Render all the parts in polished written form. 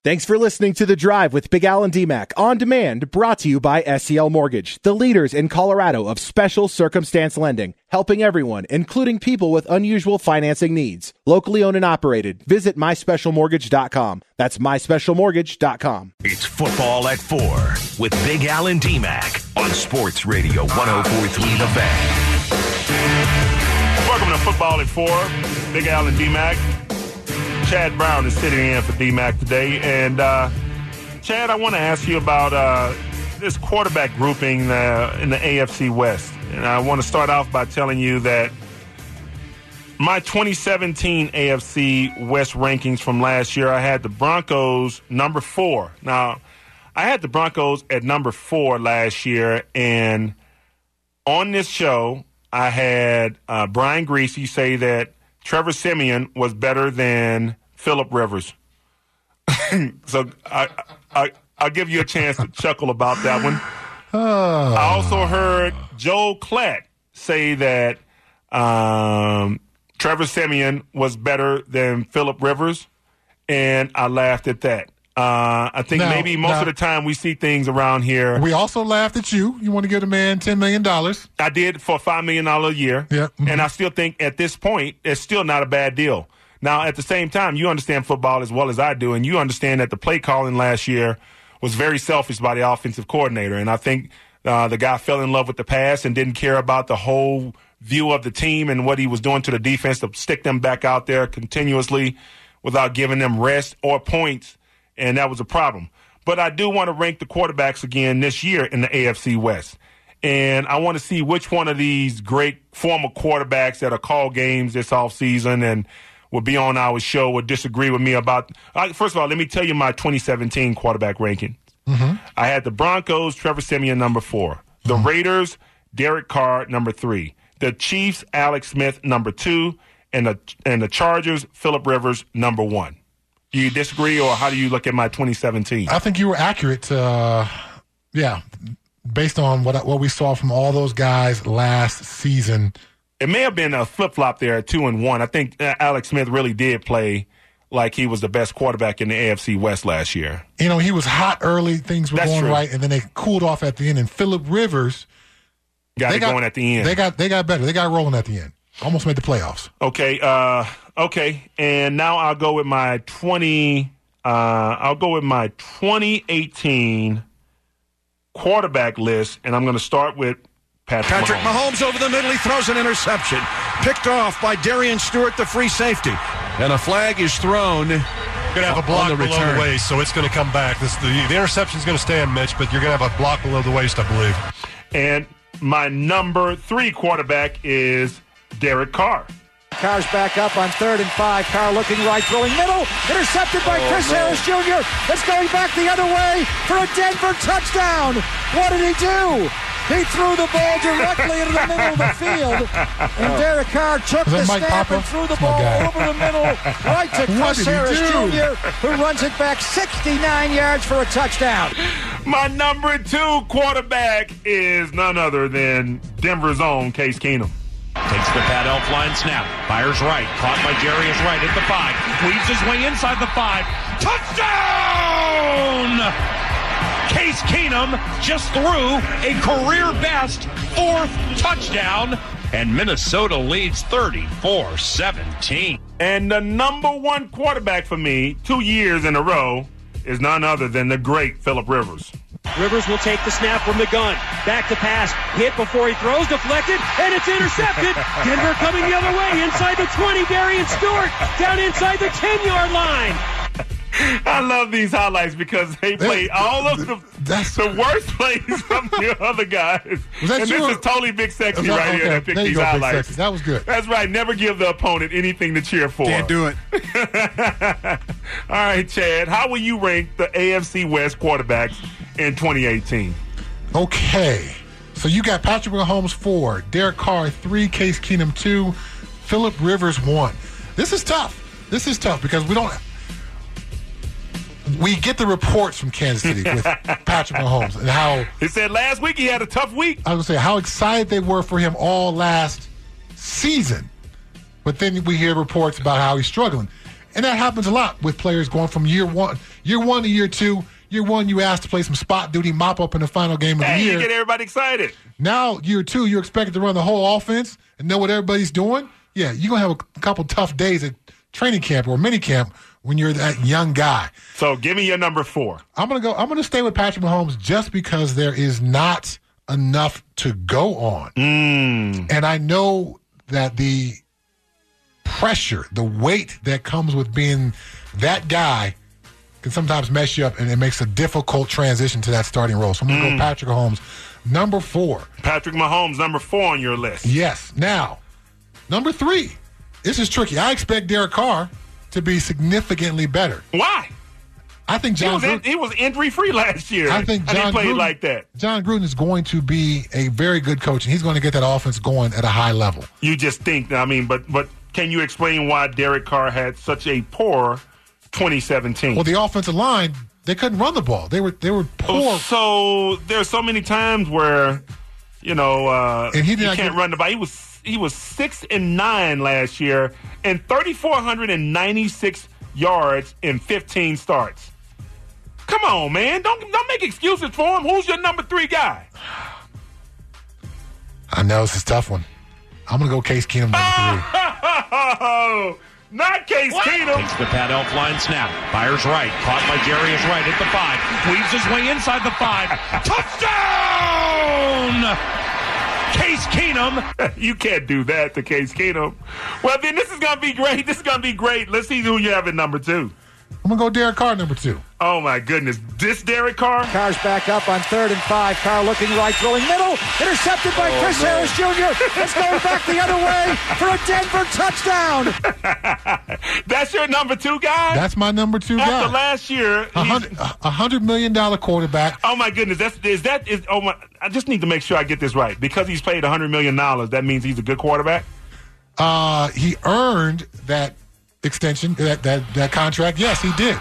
Thanks for listening to The Drive with Big Al and D-Mac on demand, brought to you by SCL Mortgage, the leaders in Colorado of special circumstance lending, helping everyone, including people with unusual financing needs. Locally owned and operated. Visit myspecialmortgage.com. That's myspecialmortgage.com. It's Football at 4 with Big Al and D-Mac on Sports Radio 104.3 The Fan. Welcome to Football at 4. Big Al and D-Mac. Chad Brown is sitting in for D-Mac today. And, Chad, I want to ask you about this quarterback grouping in the AFC West. And I want to start off by telling you that my 2017 AFC West rankings from last year, I had the Broncos number 4. Now, I had the Broncos at number 4 last year. And on this show, I had Brian Griese say that Trevor Siemian was better than Phillip Rivers. So I'll give you a chance to chuckle about that one. I also heard Joel Klatt say that Trevor Siemian was better than Phillip Rivers, and I laughed at that. I think maybe most of the time we see things around here. We also laughed at you. You want to give the man $10 million. I did for $5 million a year. Yeah. Mm-hmm. And I still think at this point, it's still not a bad deal. Now, at the same time, you understand football as well as I do, and you understand that the play calling last year was very selfish by the offensive coordinator. And I think the guy fell in love with the pass and didn't care about the whole view of the team and what he was doing to the defense to stick them back out there continuously without giving them rest or points. And that was a problem. But I do want to rank the quarterbacks again this year in the AFC West. And I want to see which one of these great former quarterbacks that are called games this offseason and will be on our show would disagree with me about. First of all, let me tell you my 2017 quarterback ranking. Mm-hmm. I had the Broncos, Trevor Siemian, number 4. The Raiders, Derek Carr, number 3. The Chiefs, Alex Smith, number 2. And the Chargers, Phillip Rivers, number 1. Do you disagree, or how do you look at my 2017? I think you were accurate, based on what we saw from all those guys last season. It may have been a flip-flop there at 2 and 1. I think Alex Smith really did play like he was the best quarterback in the AFC West last year. You know, he was hot early, things were going right, and then they cooled off at the end. And Phillip Rivers got going at the end. They got better. They got rolling at the end. Almost made the playoffs. Okay, and now I'll go with my 2018 quarterback list, and I'm going to start with Patrick Mahomes over the middle. He throws an interception. Picked off by Darian Stewart, the free safety. And a flag is thrown. You're going to have a block below the waist, so it's going to come back. The interception is going to stand, Mitch, but you're going to have a block below the waist, I believe. And my number 3 quarterback is Derek Carr. Carr's back up on 3rd and 5. Carr looking right, throwing middle. Intercepted by Chris Harris Jr. It's going back the other way for a Denver touchdown. What did he do? He threw the ball directly into the middle of the field. And Derek Carr took the snap and threw the ball over the middle right to Chris Harris Jr., who runs it back 69 yards for a touchdown. My number 2 quarterback is none other than Denver's own Case Keenum. Takes the Pat Elflein snap. Fires right. Caught by Jarius Wright at the 5. Weaves his way inside the 5. Touchdown! Case Keenum just threw a career-best 4th touchdown, and Minnesota leads 34-17. And the number 1 quarterback for me 2 years in a row is none other than the great Phillip Rivers. Rivers will take the snap from the gun. Back to pass. Hit before he throws. Deflected. And it's intercepted. Denver coming the other way. Inside the 20. Darian Stewart. Down inside the 10-yard line. I love these highlights because they play all of the worst plays from the other guys. And this is totally Big Sexy right here that picked these highlights. That was good. That's right. Never give the opponent anything to cheer for. Can't do it. All right, Chad. How will you rank the AFC West quarterbacks in 2018? Okay. So you got Patrick Mahomes 4, Derek Carr 3, Case Keenum 2, Phillip Rivers 1. This is tough because we get the reports from Kansas City with Patrick Mahomes and how he said last week he had a tough week. I was going to say how excited they were for him all last season. But then we hear reports about how he's struggling. And that happens a lot with players going from year Year 1 to year 2. Year 1, you asked to play some spot duty, mop up in the final game of the year. You get everybody excited. Now, year 2, you're expected to run the whole offense and know what everybody's doing. Yeah, you're going to have a couple tough days at training camp or mini camp when you're that young guy. So give me your number 4. I'm going to stay with Patrick Mahomes just because there is not enough to go on. And I know that the pressure, the weight that comes with being that guy can sometimes mess you up, and it makes a difficult transition to that starting role. So I'm going to go Patrick Mahomes, number 4. Patrick Mahomes, number 4 on your list. Yes. Now, number 3. This is tricky. I expect Derek Carr to be significantly better. Why? I think he was injury-free last year. I think John played like that. John Gruden is going to be a very good coach, and he's going to get that offense going at a high level. You just think, but can you explain why Derek Carr had such a poor 2017? Well, the offensive line, they couldn't run the ball. They were poor. So there's so many times where, and he can't run the ball. He was 6-9 last year and 3,496 yards in 15 starts. Come on, man. Don't make excuses for him. Who's your number 3 guy? I know it's a tough one. I'm going to go Case Keenum, number 3. Oh, not Case Keenum. Takes the Pat Elflein snap. Fires right. Caught by Jarius Wright at the 5. Weaves his way inside the 5. Touchdown! Case Keenum. You can't do that to Case Keenum. Well, then this is going to be great. Let's see who you have at number 2. I'm going to go Derek Carr, number 2. Oh, my goodness. This Derek Carr? Carr's back up on 3rd and 5. Carr looking right, throwing middle. Intercepted by Chris Harris Jr. It's going back the other way for a Denver touchdown. That's your number 2 guy? That's my number 2 guy. After last year, $100 million quarterback. Oh, my goodness. I just need to make sure I get this right. Because he's paid $100 million, that means he's a good quarterback? He earned that extension, that contract. Yes, he did.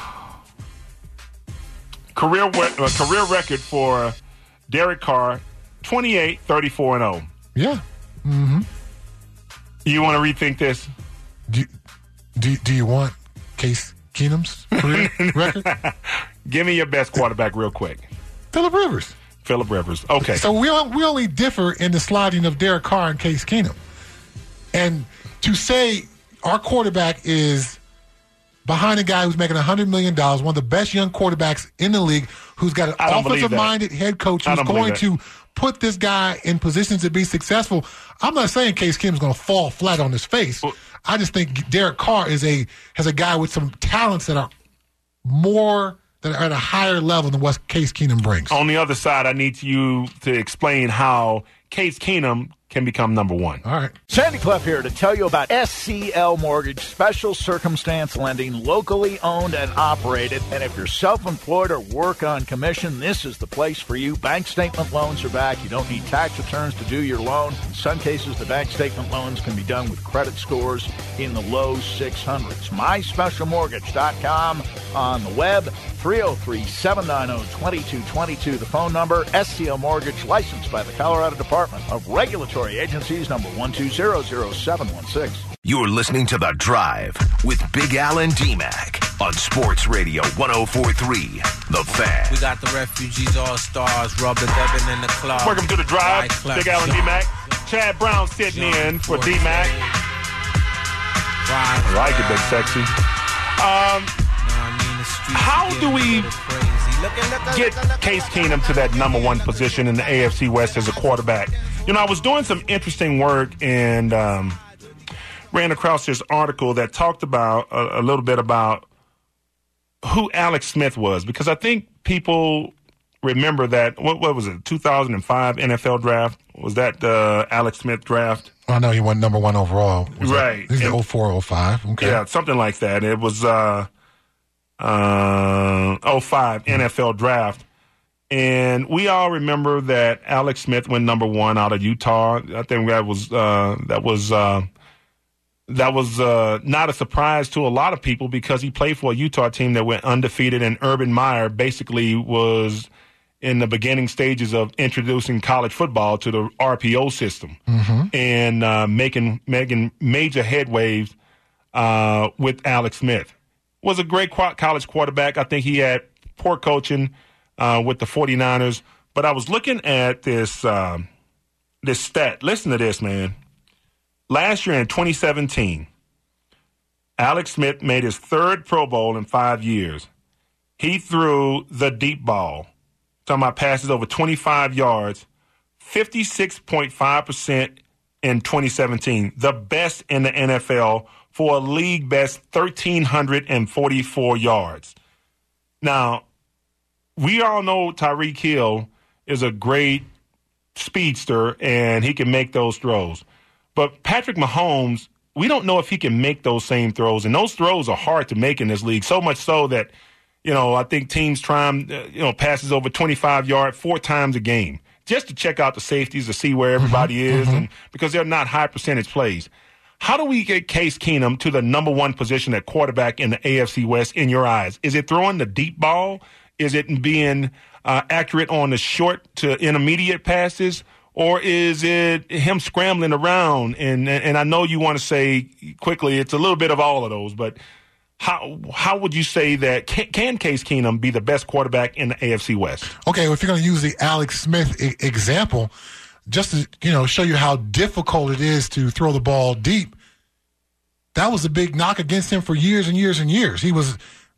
Career record for Derek Carr, 28, 34-0. Yeah. Mm-hmm. You want to rethink this? Do you want Case Keenum's career record? Give me your best quarterback real quick. Phillip Rivers. Okay. So we only differ in the sliding of Derek Carr and Case Keenum. And to say our quarterback is behind a guy who's making $100 million, one of the best young quarterbacks in the league, who's got an offensive-minded head coach who's going to put this guy in positions to be successful. I'm not saying Case Keenum's going to fall flat on his face. I just think Derek Carr has a guy with some talents that are at a higher level than what Case Keenum brings. On the other side, I need you to explain how Case Keenum can become number 1. All right. Sandy Clough here to tell you about SCL Mortgage, special circumstance lending, locally owned and operated. And if you're self-employed or work on commission, this is the place for you. Bank statement loans are back. You don't need tax returns to do your loan. In some cases, the bank statement loans can be done with credit scores in the low 600s. MySpecialMortgage.com on the web. 303-790-2222, the phone number. SCL Mortgage, licensed by the Colorado Department of Regulatory Agencies, number 1200716. You're listening to The Drive with Big Al and D-Mac on Sports Radio 104.3, The Fan. We got the Refugees All-Stars, Rubber Devin in the club. Welcome to The Drive, Big Al and D-Mac. Chad Brown sitting in for D-Mac. I like it, that's sexy. How do we get Case Keenum to that number 1 position in the AFC West as a quarterback? I was doing some interesting work and ran across this article that talked about a little bit about who Alex Smith was, because I think people remember that, what was it, 2005 NFL draft? Was that the Alex Smith draft? I know he went number 1 overall. Right. He's the 04, 05. Okay. Yeah, something like that. It was 05 NFL draft. And we all remember that Alex Smith went number 1 out of Utah. I think that was not a surprise to a lot of people because he played for a Utah team that went undefeated, and Urban Meyer basically was in the beginning stages of introducing college football to the RPO system and making major headways with Alex Smith. was a great college quarterback. I think he had poor coaching with the 49ers. But I was looking at this this stat. Listen to this, man. Last year in 2017, Alex Smith made his third Pro Bowl in 5 years. He threw the deep ball, talking about passes over 25 yards, 56.5% in 2017, the best in the NFL for a league best 1,344 yards. Now, we all know Tyreek Hill is a great speedster and he can make those throws. But Patrick Mahomes, we don't know if he can make those same throws. And those throws are hard to make in this league, so much so that, I think teams try him, passes over 25 yards 4 times a game just to check out the safeties to see where everybody is, and because they're not high percentage plays. How do we get Case Keenum to the number one position at quarterback in the AFC West in your eyes? Is it throwing the deep ball? Is it being accurate on the short to intermediate passes? Or is it him scrambling around? And I know you want to say quickly it's a little bit of all of those, but how would you say that can Case Keenum be the best quarterback in the AFC West? Okay, well, if you're going to use the Alex Smith example, just to show you how difficult it is to throw the ball deep, that was a big knock against him for years and years and years. He was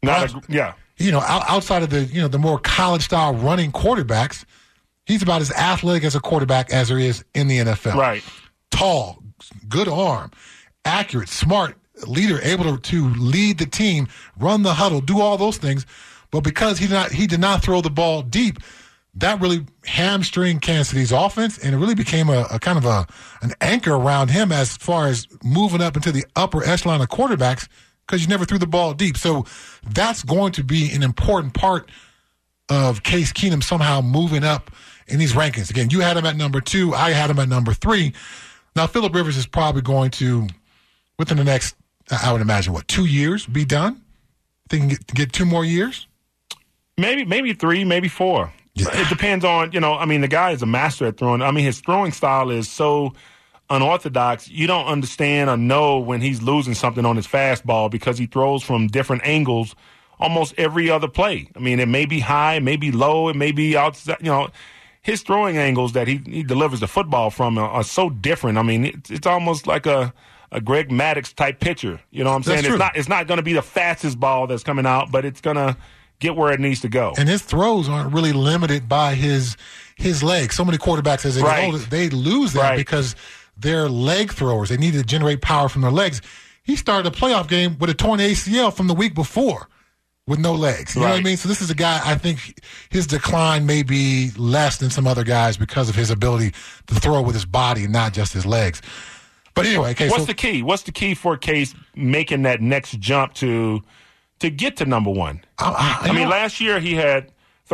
outside of the more college style running quarterbacks, he's about as athletic as a quarterback as there is in the NFL. Right. Tall, good arm, accurate, smart leader, able to lead the team, run the huddle, do all those things. But because he did not throw the ball deep, that really hamstringed Kansas City's offense, and it really became a kind of an anchor around him as far as moving up into the upper echelon of quarterbacks, because you never threw the ball deep. So that's going to be an important part of Case Keenum somehow moving up in these rankings. Again, you had him at number 2. I had him at number 3. Now, Phillip Rivers is probably going to, within the next, I would imagine, 2 years, be done? Think he can get 2 more years? Maybe 3, maybe 4. Yeah. It depends on, the guy is a master at throwing. His throwing style is so unorthodox. You don't understand or know when he's losing something on his fastball because he throws from different angles almost every other play. It may be high, it may be low, it may be outside. His throwing angles that he delivers the football from are so different. It's almost like a Greg Maddux type pitcher. You know what I'm saying? True. It's not going to be the fastest ball that's coming out, but it's going to get where it needs to go. And his throws aren't really limited by his legs. So many quarterbacks, as they get older, they lose that because they're leg throwers. They need to generate power from their legs. He started a playoff game with a torn ACL from the week before with no legs. You know what I mean? So this is a guy, I think his decline may be less than some other guys because of his ability to throw with his body and not just his legs. But anyway, okay. What's the key? What's the key for Case making that next jump to get to number 1? Last year he had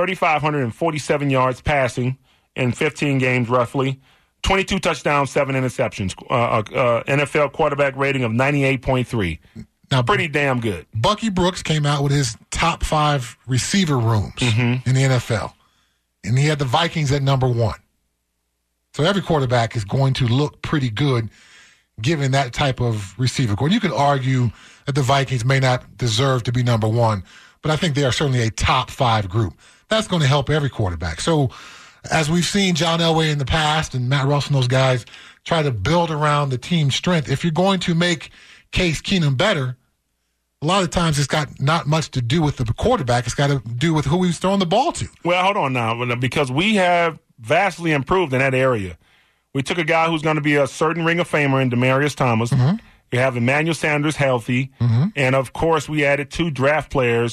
3,547 yards passing in 15 games roughly, 22 touchdowns, 7 interceptions, NFL quarterback rating of 98.3. Now, pretty damn good. Bucky Brooks came out with his top 5 receiver rooms in the NFL, and he had the Vikings at number 1. So every quarterback is going to look pretty good given that type of receiver core. You could argue that the Vikings may not deserve to be number 1, but I think they are certainly a top 5 group. That's going to help every quarterback. So as we've seen John Elway in the past and Matt Russell and those guys try to build around the team's strength, if you're going to make Case Keenum better, a lot of times it's got not much to do with the quarterback. It's got to do with who he's throwing the ball to. Well, hold on now, because we have vastly improved in that area. We took a guy who's going to be a certain Ring of Famer in Demaryius Thomas. We have Emmanuel Sanders healthy. And, of course, we added 2 drafted players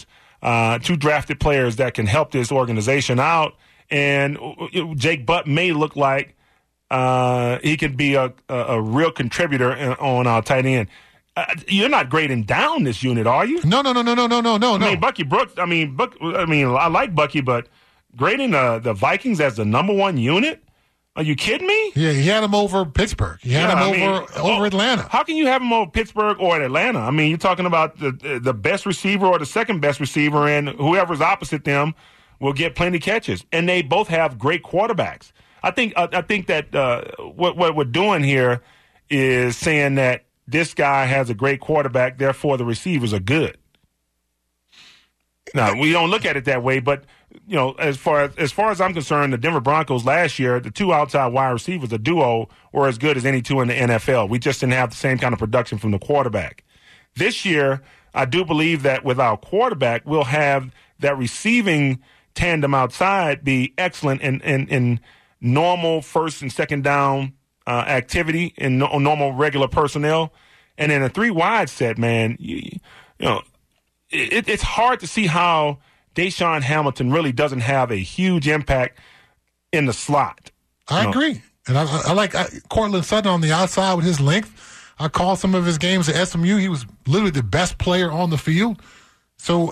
that can help this organization out. And Jake Butt may look like he could be a real contributor on our tight end. You're not grading down this unit, are you? No. Bucky Brooks. I like Bucky, but grading the Vikings as the number 1 unit? Are you kidding me? Yeah, he had him over Pittsburgh. He had him over Atlanta. How can you have him over Pittsburgh or Atlanta? You're talking about the best receiver or the second best receiver, and whoever's opposite them will get plenty catches. And they both have great quarterbacks. I think that what we're doing here is saying that this guy has a great quarterback, therefore the receivers are good. No, we don't look at it that way. But, as far as I'm concerned, the Denver Broncos last year, the two outside wide receivers, the duo, were as good as any two in the NFL. We just didn't have the same kind of production from the quarterback. This year, I do believe that with our quarterback, we'll have that receiving tandem outside be excellent in normal first and second down activity in normal regular personnel. And in a 3-wide set, man, it's hard to see how Deshaun Hamilton really doesn't have a huge impact in the slot. I agree. And I like Cortland Sutton on the outside with his length. I called some of his games at SMU. He was literally the best player on the field. So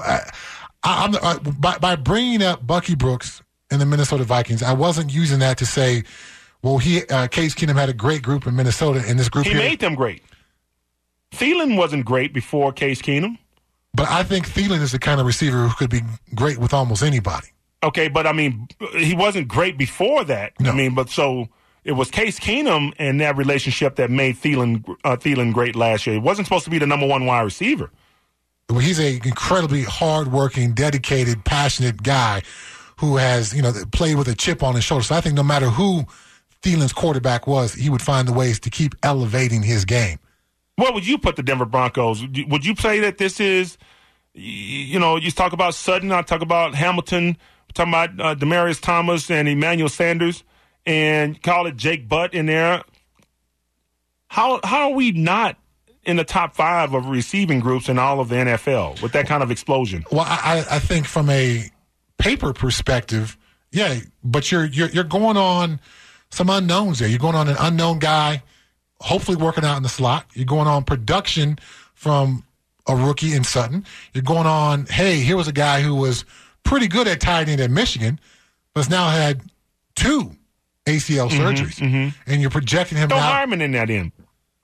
by bringing up Bucky Brooks and the Minnesota Vikings, I wasn't using that to say, well, Case Keenum had a great group in Minnesota, and this group he made them great. Thielen wasn't great before Case Keenum. But I think Thielen is the kind of receiver who could be great with almost anybody. Okay, but, he wasn't great before that. No. So it was Case Keenum and that relationship that made Thielen great last year. He wasn't supposed to be the number one wide receiver. Well, he's an incredibly hardworking, dedicated, passionate guy who has, played with a chip on his shoulder. So I think no matter who Thielen's quarterback was, he would find the ways to keep elevating his game. What would you put the Denver Broncos? Would you say that this is, you talk about Sutton, I talk about Hamilton, talking about Demaryius Thomas and Emmanuel Sanders, and call it Jake Butt in there. How are we not in the top 5 of receiving groups in all of the NFL with that kind of explosion? Well, I think from a paper perspective, yeah, but you're going on some unknowns there. You're going on an unknown guy, hopefully working out in the slot. You're going on production from a rookie in Sutton. You're going on, hey, here was a guy who was pretty good at tight end at Michigan, but has now had 2 ACL surgeries, and you're projecting him Throw now. Harmon in that in.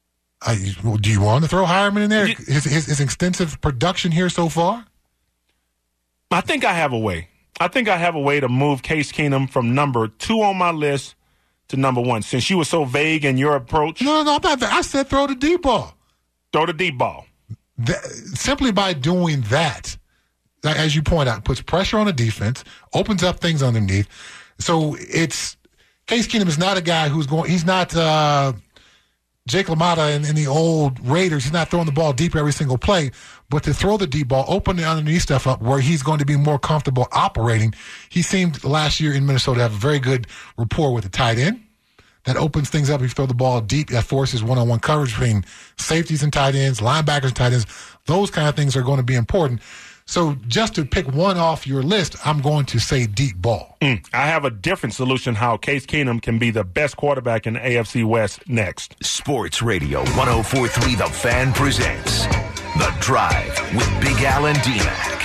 Do you want to throw Hireman in there? His extensive production here so far? I think I have a way. To move Case Keenum from number 2 on my list to number 1. Since you were so vague in your approach. No, I'm not. I said throw the deep ball. Throw the deep ball. Simply by doing that, as you point out, puts pressure on the defense, opens up things underneath. So Case Keenum is not a guy he's not Jake LaMotta in the old Raiders. He's not throwing the ball deep every single play, but to throw the deep ball, open the underneath stuff up where he's going to be more comfortable operating. He seemed last year in Minnesota to have a very good rapport with the tight end. That opens things up. If you throw the ball deep, that forces one-on-one coverage between safeties and tight ends, linebackers and tight ends. Those kind of things are going to be important. So just to pick one off your list, I'm going to say deep ball. I have a different solution how Case Keenum can be the best quarterback in the AFC West next. Sports Radio 104.3 The Fan presents The Drive with Big Al and D-Mac.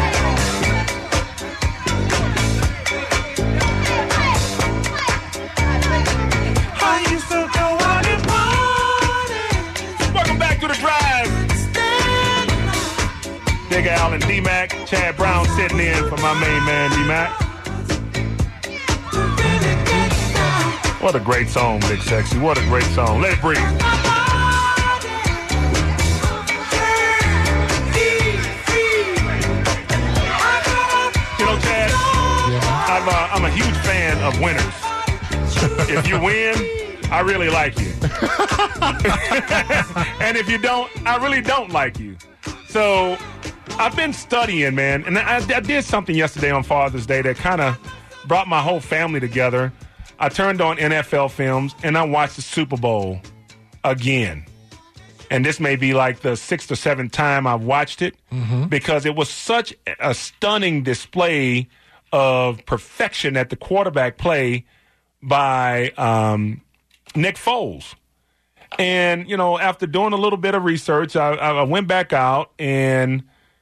Welcome back to The Drive. Big Al and D-Mac. Chad Brown sitting in for my main man, D-Mac. What a great song, Big Sexy. What a great song. Let it breathe. Chad, I'm a huge fan of winners. If you win, I really like you. And if you don't, I really don't like you. So I've been studying, man, and I did something yesterday on Father's Day that kind of brought my whole family together. I turned on NFL films, and I watched the Super Bowl again. And this may be like the 6th or 7th time I've watched it because it was such a stunning display of perfection at the quarterback play by Nick Foles. And, after doing a little bit of research, I went back out and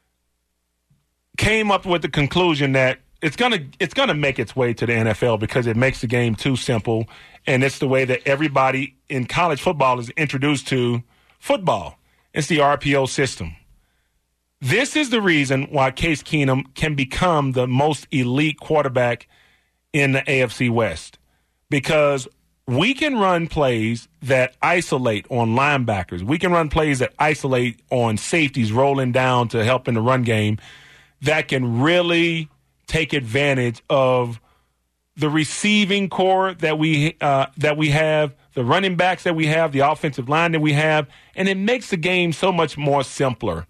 came up with the conclusion that it's gonna make its way to the NFL because it makes the game too simple, and it's the way that everybody in college football is introduced to football. It's the RPO system. This is the reason why Case Keenum can become the most elite quarterback in the AFC West, because we can run plays that isolate on linebackers. We can run plays that isolate on safeties rolling down to help in the run game that can really take advantage of the receiving core that we have, the running backs that we have, the offensive line that we have, and it makes the game so much more simpler.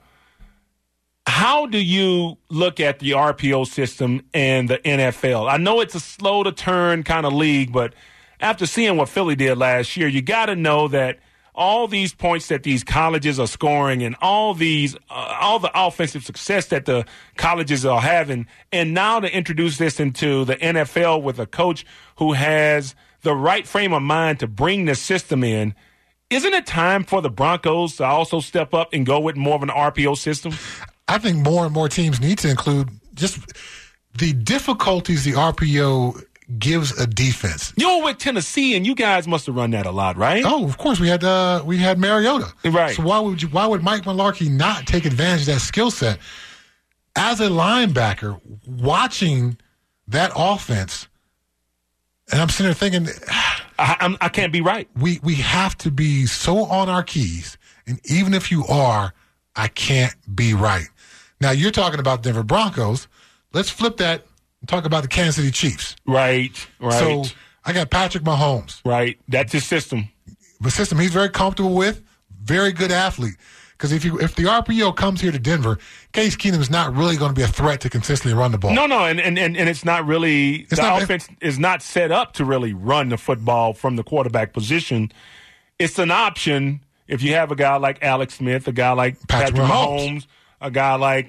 How do you look at the RPO system and the NFL? I know it's a slow-to-turn kind of league, but after seeing what Philly did last year, you got to know that all these points that these colleges are scoring and all the offensive success that the colleges are having, and now to introduce this into the NFL with a coach who has the right frame of mind to bring the system in, isn't it time for the Broncos to also step up and go with more of an RPO system? I think more and more teams need to include just the difficulties the RPO gives a defense. You were with Tennessee, and you guys must have run that a lot, right? Oh, of course. We had Mariota. Right. So why would Mike Mularkey not take advantage of that skill set? As a linebacker, watching that offense, and I'm sitting there thinking, I can't be right. We have to be so on our keys, and even if you are, I can't be right. Now, you're talking about Denver Broncos. Let's flip that and talk about the Kansas City Chiefs. Right. So I got Patrick Mahomes. Right. That's his system. The system he's very comfortable with, very good athlete. Because if the RPO comes here to Denver, Case Keenum is not really going to be a threat to consistently run the ball. No, and it's not really – the offense is not set up to really run the football from the quarterback position. It's an option if you have a guy like Alex Smith, a guy like Patrick Mahomes, a guy like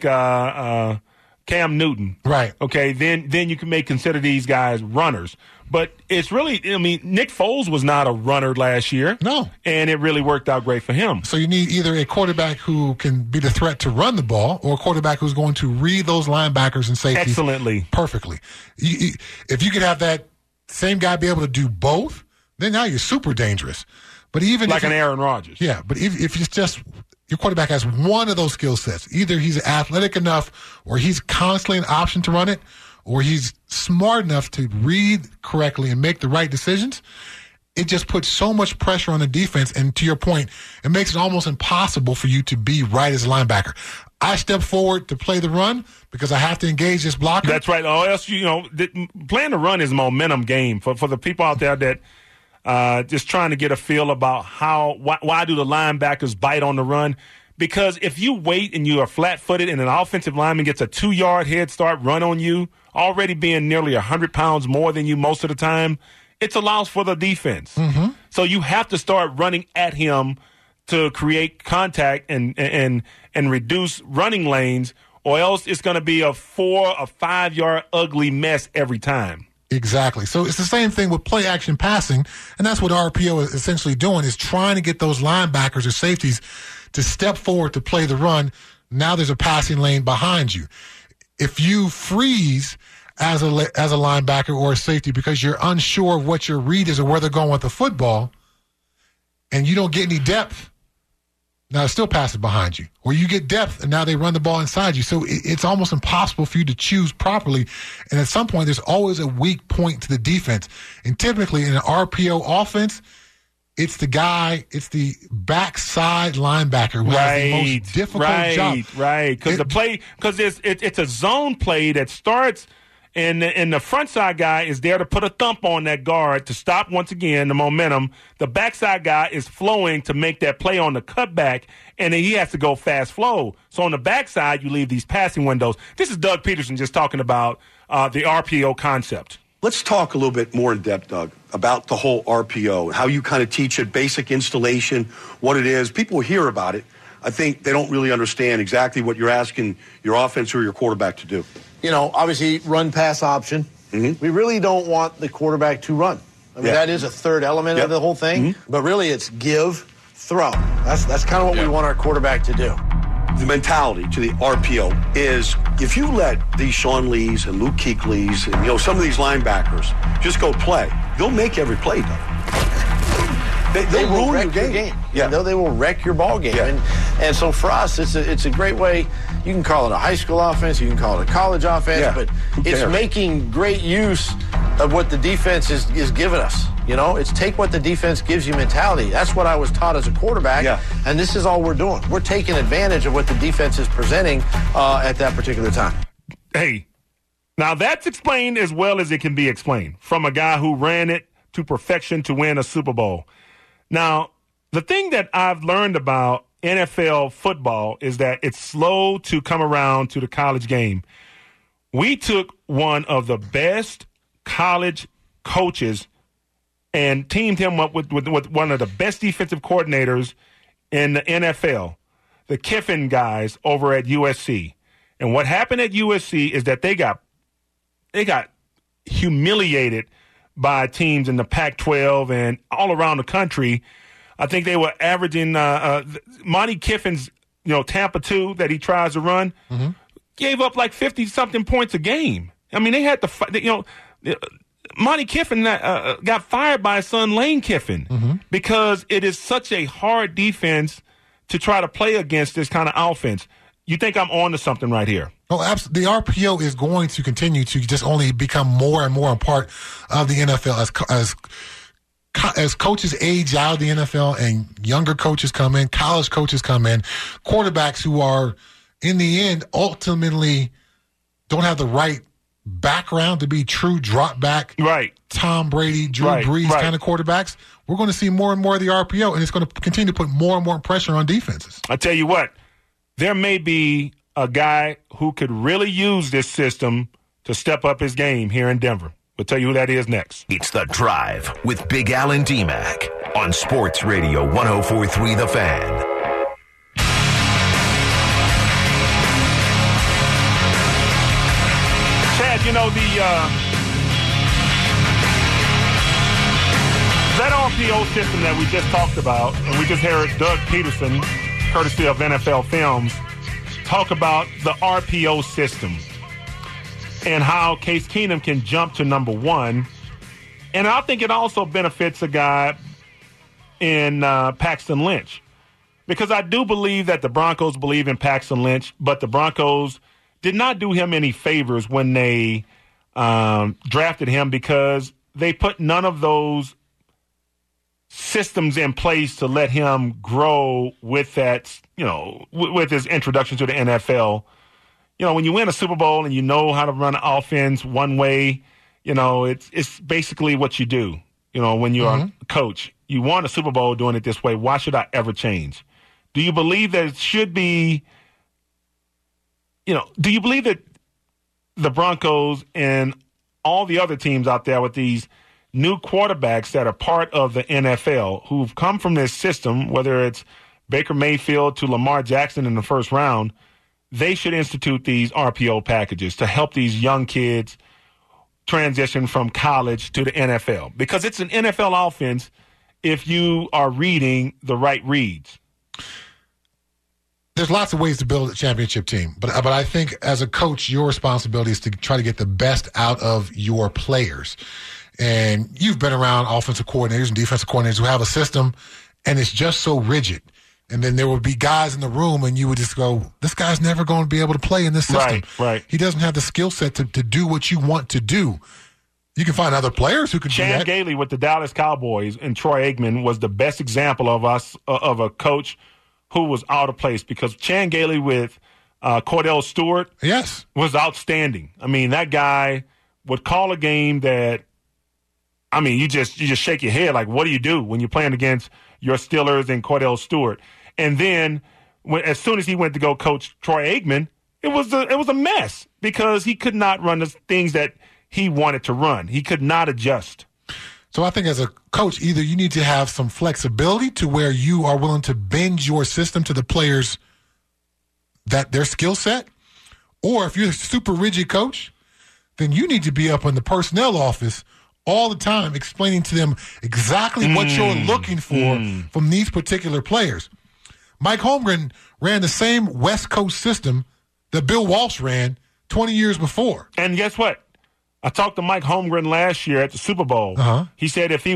Cam Newton. Right. Okay, then you may consider these guys runners. But it's really, Nick Foles was not a runner last year. No. And it really worked out great for him. So you need either a quarterback who can be the threat to run the ball or a quarterback who's going to read those linebackers and safeties excellently. Perfectly. If you could have that same guy be able to do both, then now you're super dangerous. But even like an Aaron Rodgers. Yeah, but if it's just your quarterback has one of those skill sets, either he's athletic enough or he's constantly an option to run it, or he's smart enough to read correctly and make the right decisions, it just puts so much pressure on the defense. And to your point, it makes it almost impossible for you to be right as a linebacker. I step forward to play the run because I have to engage this blocker. That's right. Or else, playing the run is a momentum game for the people out there that just trying to get a feel about why do the linebackers bite on the run? Because if you wait and you are flat-footed and an offensive lineman gets a 2-yard head start run on you, already being nearly 100 pounds more than you most of the time, it allows for the defense. Mm-hmm. So you have to start running at him to create contact and reduce running lanes, or else it's going to be a 4 or 5-yard ugly mess every time. Exactly. So it's the same thing with play action passing, and that's what RPO is essentially doing, is trying to get those linebackers or safeties to step forward to play the run. Now there's a passing lane behind you. If you freeze as a linebacker or a safety because you're unsure of what your read is or where they're going with the football, and you don't get any depth, now it's still passing behind you. Or you get depth, and now they run the ball inside you. So it's almost impossible for you to choose properly. And at some point, there's always a weak point to the defense. And typically in an RPO offense, it's the backside linebacker who has the most difficult job. Right, because it's a zone play that starts, and the front side guy is there to put a thump on that guard to stop, once again, the momentum. The backside guy is flowing to make that play on the cutback, and then he has to go fast flow. So on the backside, you leave these passing windows. This is Doug Peterson just talking about the RPO concept. Let's talk a little bit more in depth, Doug, about the whole RPO, how you kind of teach it, basic installation, what it is. People hear about it. I think they don't really understand exactly what you're asking your offense or your quarterback to do. Obviously, run-pass option. Mm-hmm. We really don't want the quarterback to run. That is a third element of the whole thing. Mm-hmm. But really, it's give, throw. That's kind of what we want our quarterback to do. The mentality to the RPO is if you let these Sean Lees and Luke Kuechly's and some of these linebackers just go play, they'll make every play, Doug. They will ruin wreck your game. Yeah. They will wreck your ball game. Yeah. And so for us, it's a great way. You can call it a high school offense. You can call it a college offense. But it's making great use of what the defense is giving us. It's take what the defense gives you mentality. That's what I was taught as a quarterback. Yeah. And this is all we're doing. We're taking advantage of what the defense is presenting at that particular time. Hey, now that's explained as well as it can be explained from a guy who ran it to perfection to win a Super Bowl. Now, the thing that I've learned about NFL football is that it's slow to come around to the college game. We took one of the best college coaches and teamed him up with one of the best defensive coordinators in the NFL, the Kiffin guys over at USC. And what happened at USC is that they got humiliated by teams in the Pac-12 and all around the country. I think they were averaging Monty Kiffin's, Tampa 2 that he tries to run, gave up like 50-something points a game. I mean, they had to Monty Kiffin got fired by his son Lane Kiffin because it is such a hard defense to try to play against this kind of offense. You think I'm on to something right here? Oh, absolutely. The RPO is going to continue to just only become more and more a part of the NFL as coaches age out of the NFL and younger coaches come in, college coaches come in, quarterbacks who are, in the end, ultimately don't have the right background to be true drop back, Tom Brady, Drew Brees kind of quarterbacks. We're going to see more and more of the RPO, and it's going to continue to put more and more pressure on defenses. I tell you what, there may be a guy who could really use this system to step up his game here in Denver. We'll tell you who that is next. It's The Drive with Big Al and D-Mac on Sports Radio 104.3 The Fan. Chad, that RPO system that we just talked about, and we just heard Doug Peterson, courtesy of NFL Films, talk about the RPO system and how Case Keenum can jump to number one. And I think it also benefits a guy in Paxton Lynch, because I do believe that the Broncos believe in Paxton Lynch, but the Broncos did not do him any favors when they drafted him, because they put none of those systems in place to let him grow with that, with his introduction to the NFL. When you win a Super Bowl and you know how to run an offense one way, it's basically what you do. When you're a coach, you won a Super Bowl doing it this way. Why should I ever change? Do you believe that it should be, do you believe that the Broncos and all the other teams out there with these new quarterbacks that are part of the NFL who've come from this system, whether it's Baker Mayfield to Lamar Jackson in the first round, they should institute these RPO packages to help these young kids transition from college to the NFL? Because it's an NFL offense if you are reading the right reads. There's lots of ways to build a championship team, but I think as a coach, your responsibility is to try to get the best out of your players. And you've been around offensive coordinators and defensive coordinators who have a system, and it's just so rigid. And then there would be guys in the room, and you would just go, this guy's never going to be able to play in this system. Right. He doesn't have the skill set to do what you want to do. You can find other players who can do that. Chan Gailey with the Dallas Cowboys and Troy Aikman was the best example of a coach who was out of place, because Chan Gailey with Cordell Stewart was outstanding. I mean, that guy would call a game that, I mean, you just shake your head like, what do you do when you're playing against your Steelers and Cordell Stewart? And then as soon as he went to go coach Troy Aikman, it was a mess, because he could not run the things that he wanted to run. He could not adjust. So I think as a coach, either you need to have some flexibility to where you are willing to bend your system to the players, that their skill set, or if you're a super rigid coach, then you need to be up in the personnel office all the time explaining to them exactly what you're looking for from these particular players. Mike Holmgren ran the same West Coast system that Bill Walsh ran 20 years before. And guess what? I talked to Mike Holmgren last year at the Super Bowl. He said if he were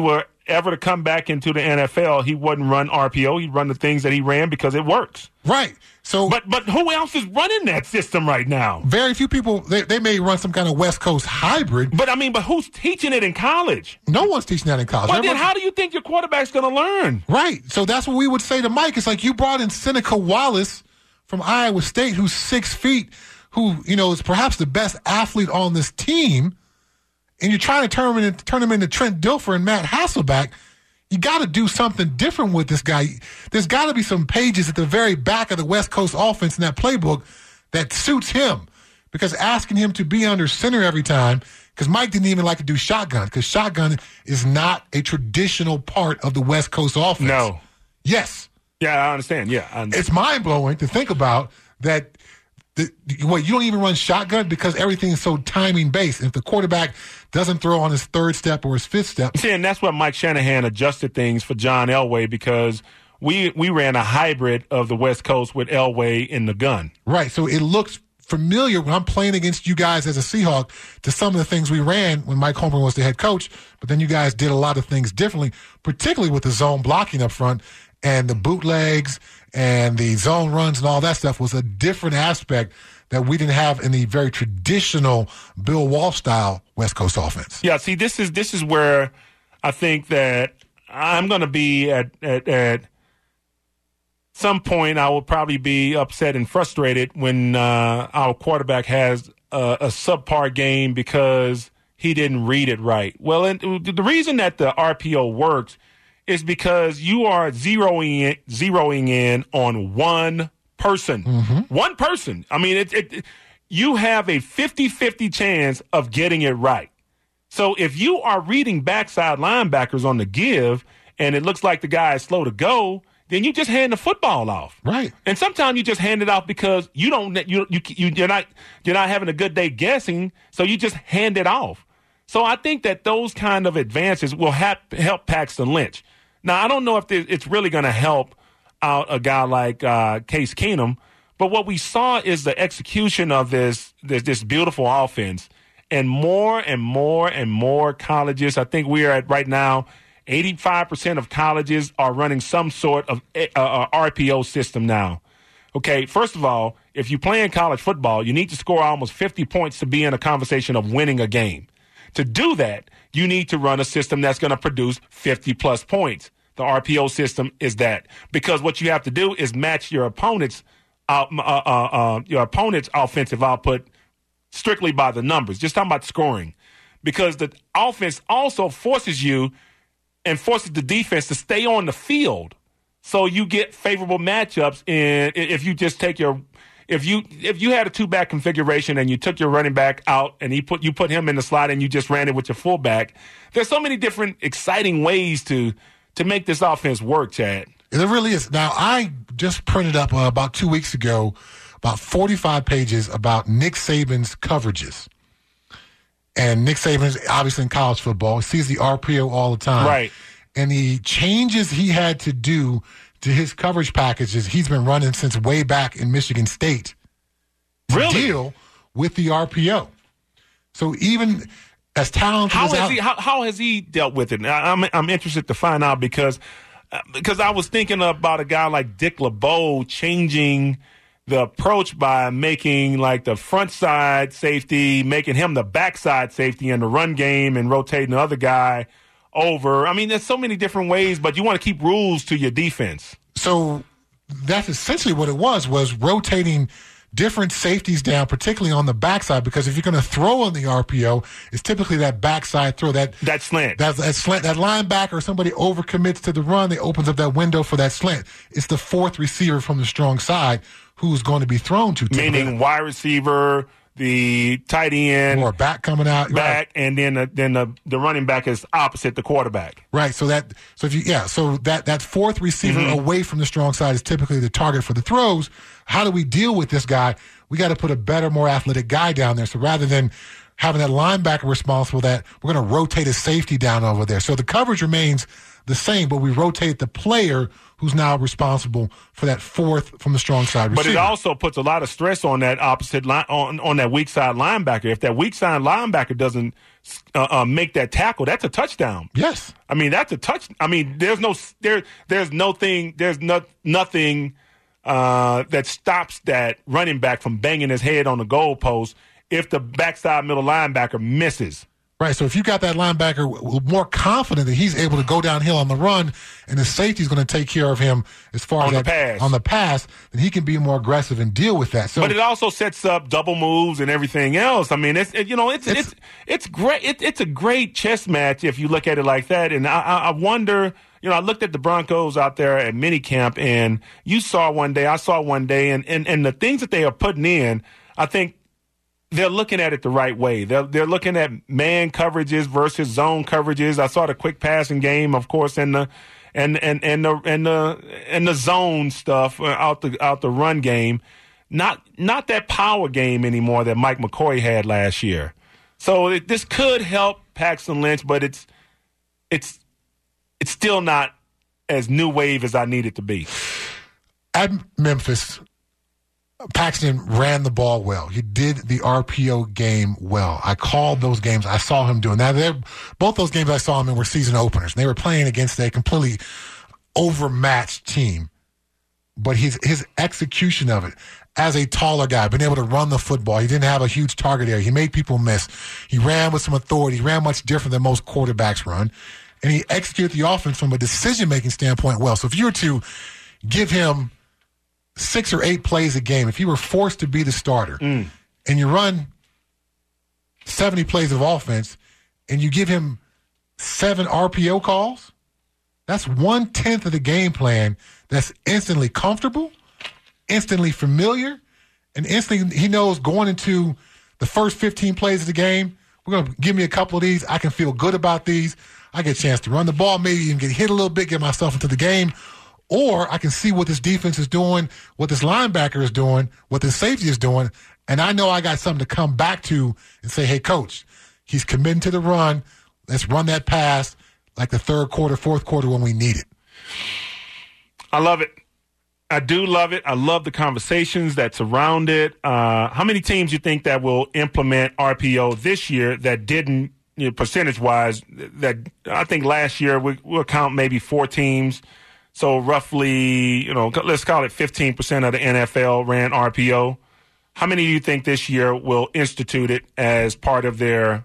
ever to come back into the NFL, he wouldn't run RPO. He'd run the things that he ran because it works. Right. So, but who else is running that system right now? Very few people. They may run some kind of West Coast hybrid. But who's teaching it in college? No one's teaching that in college. Well, then how do you think your quarterback's going to learn? Right. So that's what we would say to Mike. It's like you brought in Seneca Wallace from Iowa State, who's 6 feet, who is perhaps the best athlete on this team, and you're trying to turn him into Trent Dilfer and Matt Hasselbeck. You got to do something different with this guy. There's got to be some pages at the very back of the West Coast offense in that playbook that suits him, because asking him to be under center every time, because Mike didn't even like to do shotgun, because shotgun is not a traditional part of the West Coast offense. No. Yes. Yeah, I understand. Yeah. It's mind-blowing to think about that. You don't even run shotgun because everything is so timing-based. If the quarterback doesn't throw on his third step or his fifth step. See, and that's what Mike Shanahan adjusted things for John Elway, because we ran a hybrid of the West Coast with Elway in the gun. Right, so it looks familiar when I'm playing against you guys as a Seahawk to some of the things we ran when Mike Holmgren was the head coach, but then you guys did a lot of things differently, particularly with the zone blocking up front and the bootlegs and the zone runs and all that stuff was a different aspect that we didn't have in the very traditional Bill Walsh style West Coast offense. Yeah, see, this is where I think that I'm going to be at some point. I will probably be upset and frustrated when our quarterback has a subpar game because he didn't read it right. Well, and the reason that the RPO works is because you are zeroing in on one person. Mm-hmm. One person. I mean, you have a 50-50 chance of getting it right. So if you are reading backside linebackers on the give and it looks like the guy is slow to go, then you just hand the football off. Right. And sometimes you just hand it off because you're not having a good day guessing, so you just hand it off. So I think that those kind of advances will help Paxton Lynch. Now, I don't know if it's really going to help out a guy like Case Keenum, but what we saw is the execution of this beautiful offense. And more colleges, I think we are at right now, 85% of colleges are running some sort of RPO system now. Okay, first of all, if you play in college football, you need to score almost 50 points to be in a conversation of winning a game. To do that, you need to run a system that's going to produce 50-plus points. The RPO system is that, because what you have to do is match your opponent's offensive output strictly by the numbers. Just talking about scoring, because the offense also forces you and forces the defense to stay on the field, so you get favorable matchups. And if you just take if you had a two-back configuration and you took your running back out and you put him in the slot and you just ran it with your fullback, there's so many different exciting ways to make this offense work, Chad. It really is. Now, I just printed up about 2 weeks ago about 45 pages about Nick Saban's coverages. And Nick Saban's obviously in college football. He sees the RPO all the time. Right. And the changes he had to do to his coverage packages he's been running since way back in Michigan State to deal with the RPO. So even as talented how has he dealt with it? I'm interested to find out, because I was thinking about a guy like Dick LeBeau changing the approach by making like the front side safety, making him the backside safety in the run game and rotating the other guy over. I mean, there's so many different ways, but you want to keep rules to your defense. So that's essentially what it was rotating different safeties down, particularly on the backside, because if you're going to throw on the RPO, it's typically that backside throw, that slant. That slant, that linebacker or somebody overcommits to the run, it opens up that window for that slant. It's the fourth receiver from the strong side who's going to be thrown to. Meaning wide receiver, the tight end, or back coming out, back, right. And then the running back is opposite the quarterback. Right. So that fourth receiver away from the strong side is typically the target for the throws. How do we deal with this guy? We got to put a better, more athletic guy down there. So rather than having that linebacker responsible, that we're going to rotate a safety down over there. So the coverage remains the same, but we rotate the player who's now responsible for that fourth from the strong side receiver. But it also puts a lot of stress on that opposite line, on that weak side linebacker. If that weak side linebacker doesn't make that tackle, that's a touchdown. Yes. I mean, that's a touch. I mean, there's nothing that stops that running back from banging his head on the goalpost if the backside middle linebacker misses. Right, so if you got that linebacker more confident that he's able to go downhill on the run and the safety's going to take care of him as far as on the pass, then he can be more aggressive and deal with that. So, but it also sets up double moves and everything else. I mean, it's great. It's a great chess match if you look at it like that. And I wonder, I looked at the Broncos out there at minicamp, and I saw one day, and the things that they are putting in, I think, they're looking at it the right way. They're looking at man coverages versus zone coverages. I saw the quick passing game, of course, and the zone stuff out the run game. Not that power game anymore that Mike McCoy had last year. So this could help Paxton Lynch, but it's still not as new wave as I need it to be. At Memphis, Paxton ran the ball well. He did the RPO game well. I called those games. I saw him doing that. Both those games I saw him in were season openers. They were playing against a completely overmatched team. But his execution of it, as a taller guy, being able to run the football, he didn't have a huge target area. He made people miss. He ran with some authority. He ran much different than most quarterbacks run. And he executed the offense from a decision-making standpoint well. So if you were to give him 6 or 8 plays a game, if he were forced to be the starter, and you run 70 plays of offense, and you give him 7 RPO calls, that's 1/10 of the game plan that's instantly comfortable, instantly familiar, and instantly he knows going into the first 15 plays of the game, we're going to give me a couple of these. I can feel good about these. I get a chance to run the ball, maybe even get hit a little bit, get myself into the game. Or I can see what this defense is doing, what this linebacker is doing, what this safety is doing, and I know I got something to come back to and say, hey, coach, he's committing to the run. Let's run that pass like the third quarter, fourth quarter when we need it. I love it. I do love it. I love the conversations that surround it. How many teams you think that will implement RPO this year that didn't, percentage-wise? That I think last year we'll count maybe 4 teams. So roughly, let's call it 15% of the NFL ran RPO. How many do you think this year will institute it as part of their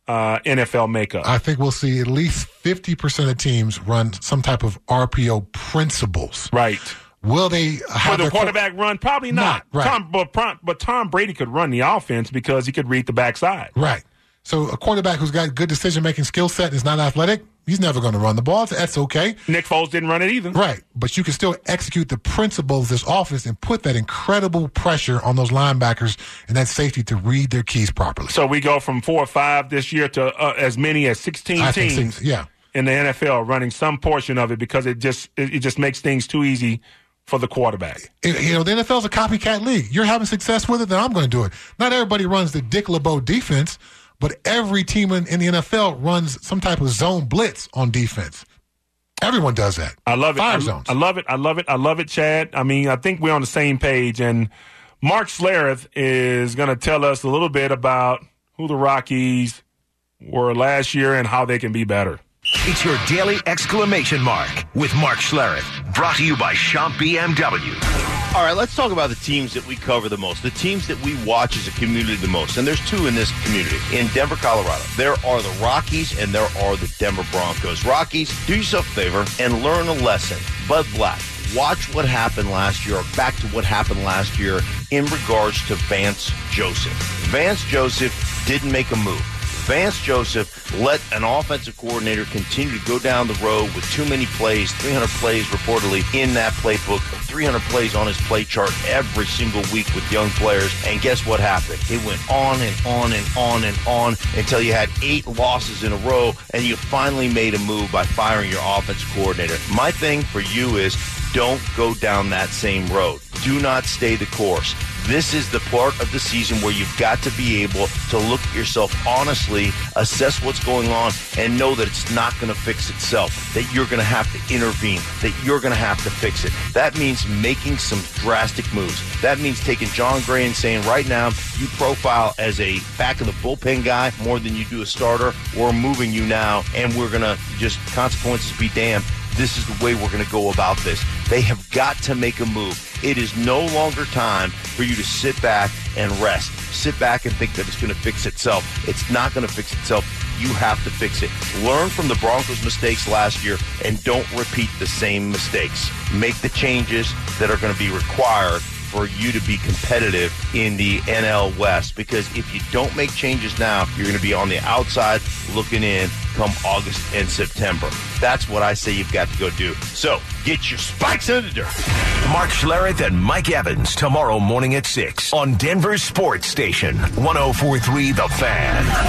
NFL makeup? I think we'll see at least 50% of teams run some type of RPO principles. Right. Will they have the quarterback run? Probably not. Right. But Tom Brady could run the offense because he could read the backside. Right. So a quarterback who's got good decision-making skill set and is not athletic, he's never going to run the ball. That's okay. Nick Foles didn't run it either. Right. But you can still execute the principles of this offense and put that incredible pressure on those linebackers and that safety to read their keys properly. So we go from 4 or 5 this year to as many as 16 teams in the NFL running some portion of it because it just makes things too easy for the quarterback. The NFL's a copycat league. You're having success with it, then I'm going to do it. Not everybody runs the Dick LeBeau defense, but every team in the NFL runs some type of zone blitz on defense. Everyone does that. I love it. Fire zones. I love it. I love it. I love it, Chad. I mean, I think we're on the same page. And Mark Schlereth is going to tell us a little bit about who the Rockies were last year and how they can be better. It's your daily exclamation mark with Mark Schlereth. Brought to you by Schomp BMW. All right, let's talk about the teams that we cover the most, the teams that we watch as a community the most. And there's 2 in this community. In Denver, Colorado, there are the Rockies and there are the Denver Broncos. Rockies, do yourself a favor and learn a lesson. Bud Black, watch what happened last year, or back to what happened last year in regards to Vance Joseph. Vance Joseph didn't make a move. Vance Joseph let an offensive coordinator continue to go down the road with too many plays, 300 plays reportedly in that playbook, 300 plays on his play chart every single week with young players. And guess what happened? It went on and on and on and on until you had 8 losses in a row, and you finally made a move by firing your offensive coordinator. My thing for you is don't go down that same road. Do not stay the course. This is the part of the season where you've got to be able to look at yourself honestly, assess what's going on, and know that it's not going to fix itself, that you're going to have to intervene, that you're going to have to fix it. That means making some drastic moves. That means taking John Gray and saying, right now, you profile as a back of the bullpen guy more than you do a starter. We're moving you now, and we're going to just consequences be damned. This is the way we're going to go about this. They have got to make a move. It is no longer time for you to sit back and rest. Sit back and think that it's going to fix itself. It's not going to fix itself. You have to fix it. Learn from the Broncos' mistakes last year and don't repeat the same mistakes. Make the changes that are going to be required for you to be competitive in the NL West, because if you don't make changes now, you're going to be on the outside looking in come August and September. That's what I say you've got to go do. So get your spikes in the dirt. Mark Schlereth and Mike Evans tomorrow morning at 6 on Denver Sports Station 104.3 The Fan.